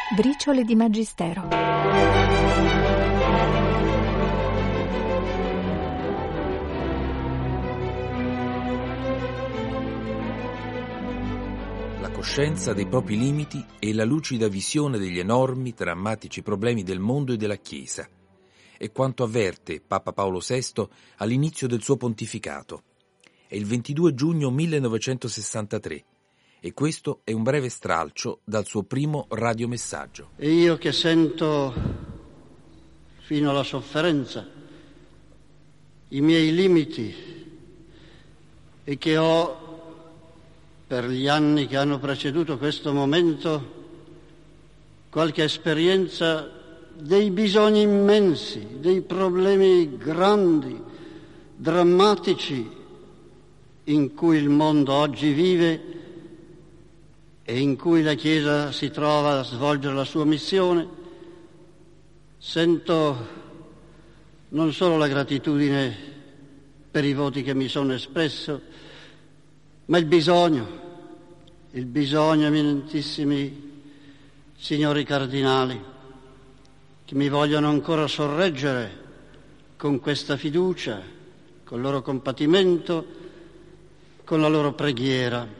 Briciole di Magistero. La coscienza dei propri limiti e la lucida visione degli enormi, drammatici problemi del mondo e della Chiesa. È quanto avverte Papa Paolo VI all'inizio del suo pontificato. È il 22 giugno 1963 e questo è un breve stralcio dal suo primo radiomessaggio. E io che sento fino alla sofferenza i miei limiti e che ho, per gli anni che hanno preceduto questo momento, qualche esperienza dei bisogni immensi, dei problemi grandi, drammatici in cui il mondo oggi vive e in cui la Chiesa si trova a svolgere la sua missione, sento non solo la gratitudine per i voti che mi sono espresso, ma il bisogno, eminentissimi signori cardinali, che mi vogliono ancora sorreggere con questa fiducia, col loro compatimento, con la loro preghiera,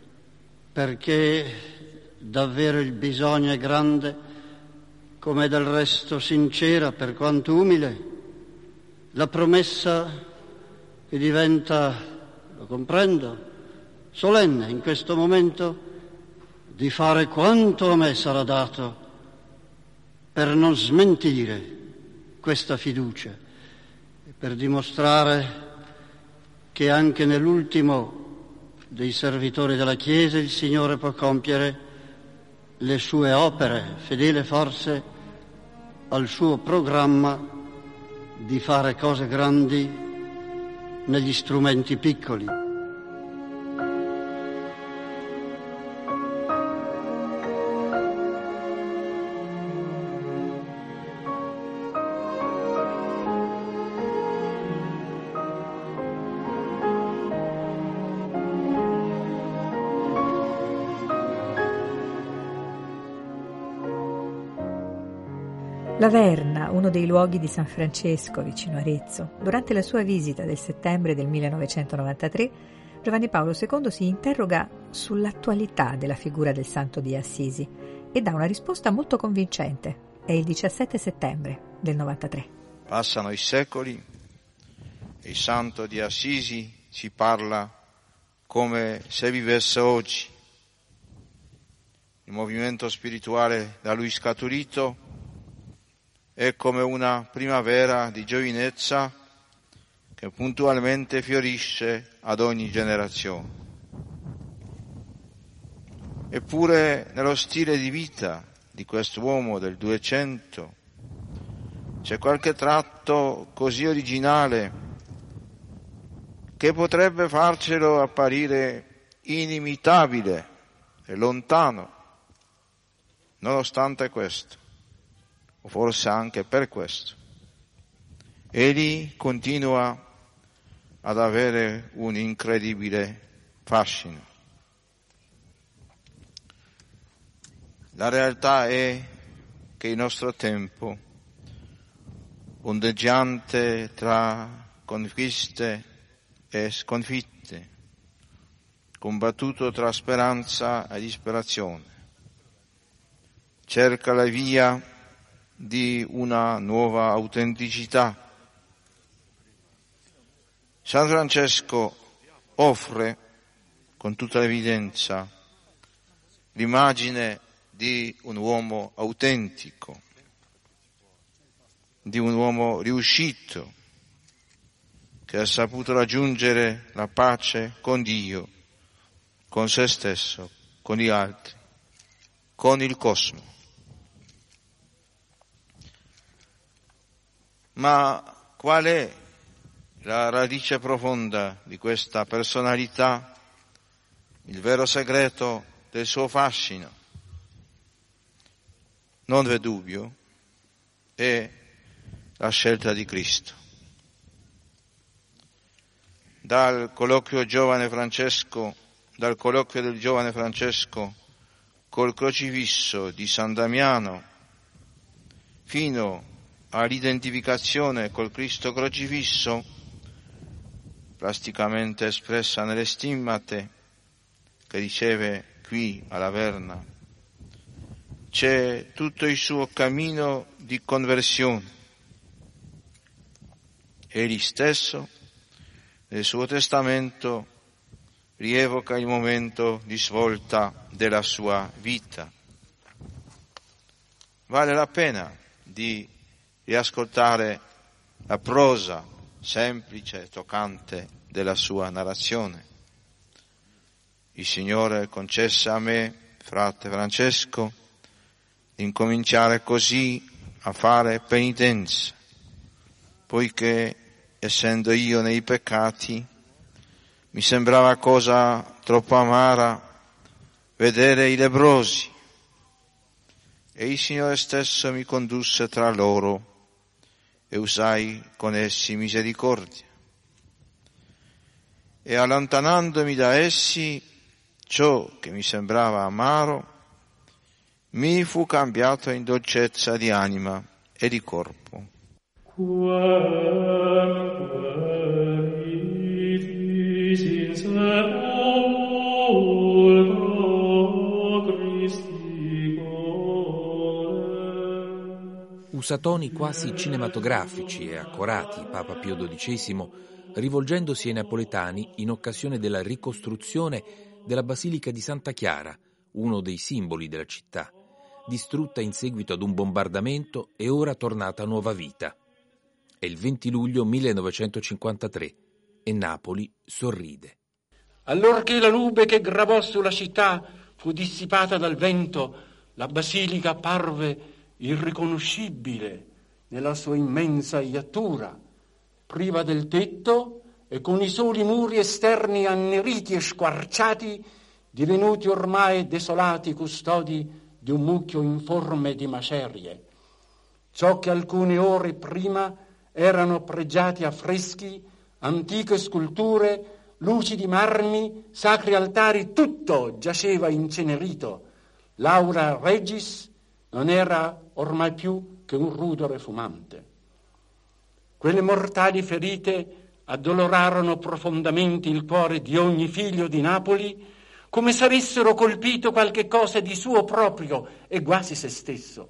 perché davvero il bisogno è grande, come del resto sincera, per quanto umile, la promessa che diventa, lo comprendo, solenne in questo momento, di fare quanto a me sarà dato per non smentire questa fiducia e per dimostrare che anche nell'ultimo dei servitori della Chiesa il Signore può compiere le sue opere, fedele forse al suo programma di fare cose grandi negli strumenti piccoli. La Verna, uno dei luoghi di San Francesco vicino Arezzo. Durante la sua visita del settembre del 1993, Giovanni Paolo II si interroga sull'attualità della figura del Santo di Assisi e dà una risposta molto convincente. È il 17 settembre del 93. Passano i secoli e il Santo di Assisi ci parla come se vivesse oggi. Il movimento spirituale da lui scaturito è come una primavera di giovinezza che puntualmente fiorisce ad ogni generazione. Eppure nello stile di vita di quest'uomo del 200 c'è qualche tratto così originale che potrebbe farcelo apparire inimitabile e lontano. Nonostante questo, o forse anche per questo, egli continua ad avere un incredibile fascino. La realtà è che il nostro tempo, ondeggiante tra conquiste e sconfitte, combattuto tra speranza e disperazione, cerca la via di una nuova autenticità. San Francesco offre con tutta evidenza l'immagine di un uomo autentico, di un uomo riuscito che ha saputo raggiungere la pace con Dio, con se stesso, con gli altri, con il cosmo. Ma qual è la radice profonda di questa personalità, il vero segreto del suo fascino? Non v'è dubbio, è la scelta di Cristo. Dal colloquio del giovane Francesco col crocifisso di San Damiano, fino all'identificazione col Cristo crocifisso, plasticamente espressa nelle stimmate che riceve qui a Laverna, c'è tutto il suo cammino di conversione. Egli stesso, nel suo testamento, rievoca il momento di svolta della sua vita. Vale la pena di riascoltare la prosa semplice e toccante della sua narrazione. Il Signore concesse a me, frate Francesco, di incominciare così a fare penitenza, poiché, essendo io nei peccati, mi sembrava cosa troppo amara vedere i lebbrosi, e il Signore stesso mi condusse tra loro e usai con essi misericordia. E allontanandomi da essi, ciò che mi sembrava amaro mi fu cambiato in dolcezza di anima e di corpo. Usa toni quasi cinematografici e accorati Papa Pio XII, rivolgendosi ai napoletani in occasione della ricostruzione della Basilica di Santa Chiara, uno dei simboli della città, distrutta in seguito ad un bombardamento e ora tornata a nuova vita. È il 20 luglio 1953 e Napoli sorride. Allorché la nube che gravò sulla città fu dissipata dal vento, la basilica apparve irriconoscibile nella sua immensa iattura, priva del tetto e con i soli muri esterni anneriti e squarciati, divenuti ormai desolati custodi di un mucchio informe di macerie. Ciò che alcune ore prima erano pregiati affreschi, antiche sculture, luci di marmi, sacri altari, tutto giaceva incenerito. L'aura regis non era ormai più che un rudere fumante. Quelle mortali ferite addolorarono profondamente il cuore di ogni figlio di Napoli, come se avessero colpito qualche cosa di suo proprio e quasi se stesso.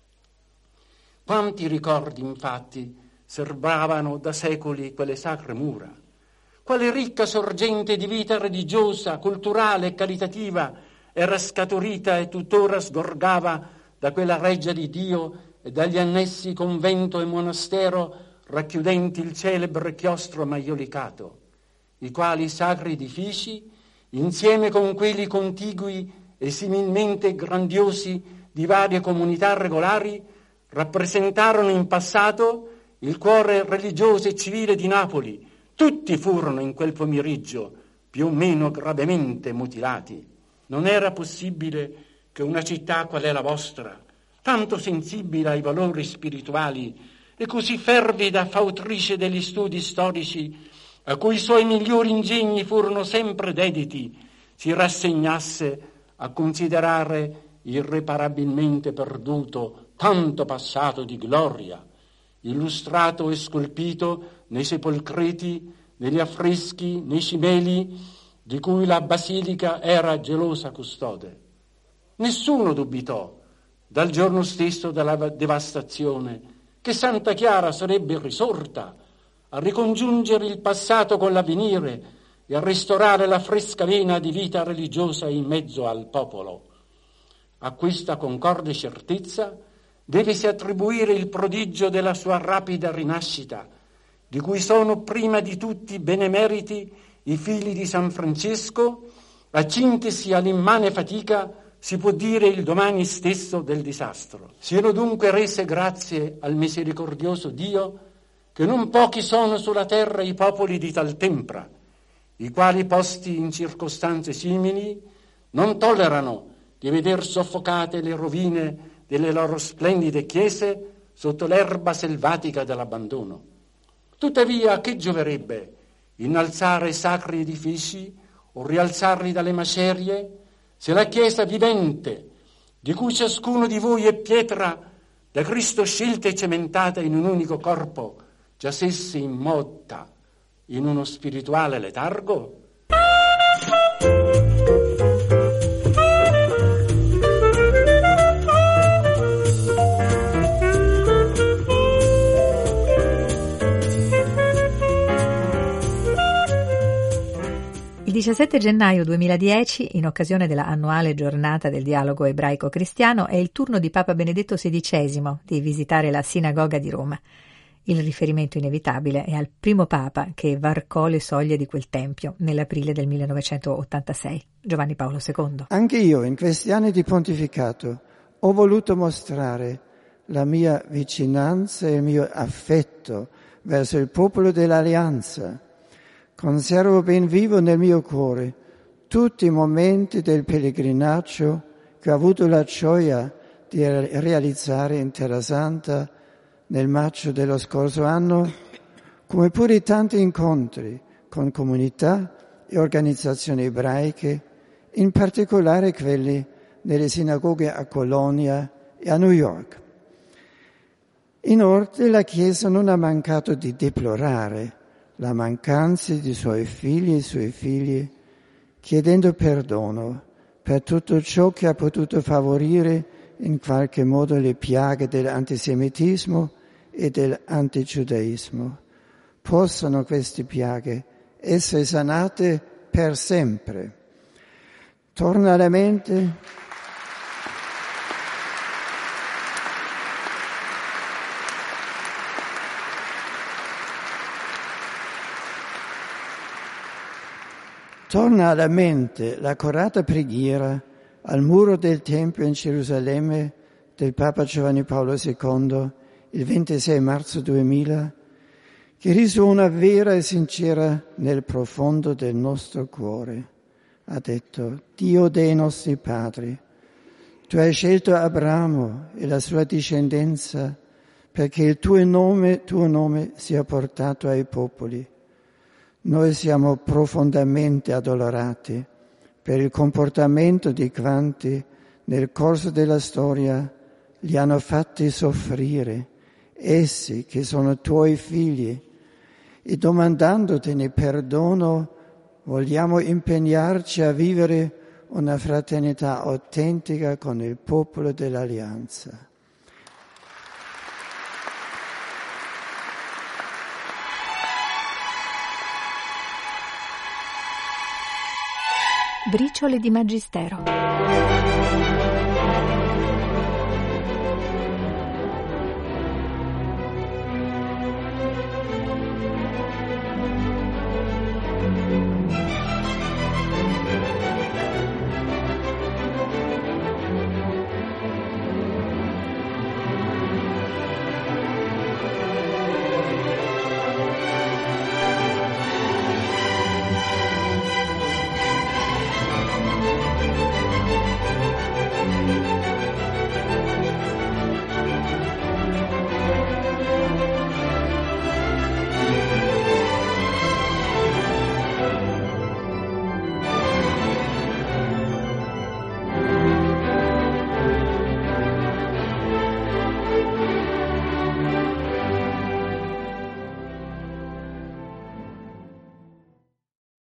Quanti ricordi, infatti, serbavano da secoli quelle sacre mura? Quale ricca sorgente di vita religiosa, culturale e caritativa era scaturita e tuttora sgorgava da quella reggia di Dio e dagli annessi convento e monastero racchiudenti il celebre chiostro maiolicato, i quali sacri edifici, insieme con quelli contigui e similmente grandiosi di varie comunità regolari, rappresentarono in passato il cuore religioso e civile di Napoli. Tutti furono in quel pomeriggio più o meno gravemente mutilati. Non era possibile che una città qual è la vostra, tanto sensibile ai valori spirituali e così fervida fautrice degli studi storici, a cui i suoi migliori ingegni furono sempre dediti, si rassegnasse a considerare irreparabilmente perduto tanto passato di gloria, illustrato e scolpito nei sepolcreti, negli affreschi, nei cimeli, di cui la basilica era gelosa custode. Nessuno dubitò, dal giorno stesso della devastazione, che Santa Chiara sarebbe risorta a ricongiungere il passato con l'avvenire e a restaurare la fresca vena di vita religiosa in mezzo al popolo. A questa concorde certezza devesi attribuire il prodigio della sua rapida rinascita, di cui sono prima di tutti benemeriti i figli di San Francesco, accintesi all'immane fatica, si può dire il domani stesso del disastro. Siano dunque rese grazie al misericordioso Dio, che non pochi sono sulla terra i popoli di tal tempra, i quali posti in circostanze simili non tollerano di veder soffocate le rovine delle loro splendide chiese sotto l'erba selvatica dell'abbandono. Tuttavia, che gioverebbe innalzare sacri edifici o rialzarli dalle macerie se la Chiesa vivente, di cui ciascuno di voi è pietra da Cristo scelta e cementata in un unico corpo, giacesse immotta in uno spirituale letargo? Il 17 gennaio 2010, in occasione della annuale giornata del dialogo ebraico-cristiano, è il turno di Papa Benedetto XVI di visitare la sinagoga di Roma. Il riferimento inevitabile è al primo Papa che varcò le soglie di quel tempio nell'aprile del 1986, Giovanni Paolo II. Anche io, in questi anni di pontificato, ho voluto mostrare la mia vicinanza e il mio affetto verso il popolo dell'Alleanza. Conservo ben vivo nel mio cuore tutti i momenti del pellegrinaggio che ho avuto la gioia di realizzare in Terra Santa nel maggio dello scorso anno, come pure tanti incontri con comunità e organizzazioni ebraiche, in particolare quelli nelle sinagoghe a Colonia e a New York. Inoltre la Chiesa non ha mancato di deplorare la mancanza di suoi figli, chiedendo perdono per tutto ciò che ha potuto favorire in qualche modo le piaghe dell'antisemitismo e dell'antigiudaismo. Possano queste piaghe essere sanate per sempre. Torna alla mente l'accorata preghiera al muro del Tempio in Gerusalemme del Papa Giovanni Paolo II il 26 marzo 2000, che risuona vera e sincera nel profondo del nostro cuore. Ha detto: Dio dei nostri padri, tu hai scelto Abramo e la sua discendenza perché il tuo nome sia portato ai popoli. Noi siamo profondamente addolorati per il comportamento di quanti nel corso della storia li hanno fatti soffrire, essi che sono tuoi figli, e domandandotene perdono vogliamo impegnarci a vivere una fraternità autentica con il popolo dell'Alleanza. Briciole di Magistero.